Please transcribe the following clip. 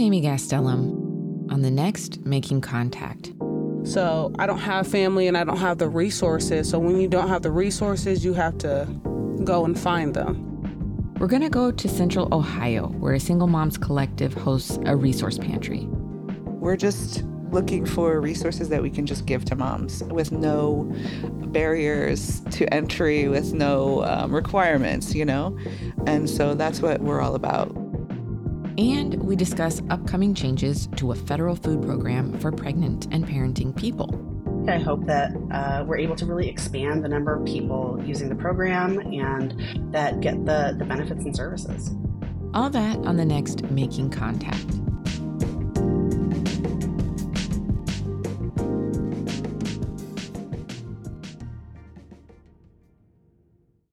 Amy Gastelum on the next Making Contact. So I don't have family and I don't have the resources. So when you don't have the resources, you have to go and find them. We're going to go to Central Ohio, where a Single Moms Collective hosts a resource pantry. We're just looking for resources that we can just give to moms with no barriers to entry, with no requirements, And so that's what we're all about. And we discuss upcoming changes to a federal food program for pregnant and parenting people. I hope that we're able to really expand the number of people using the program and that get the benefits and services. All that on the next Making Contact.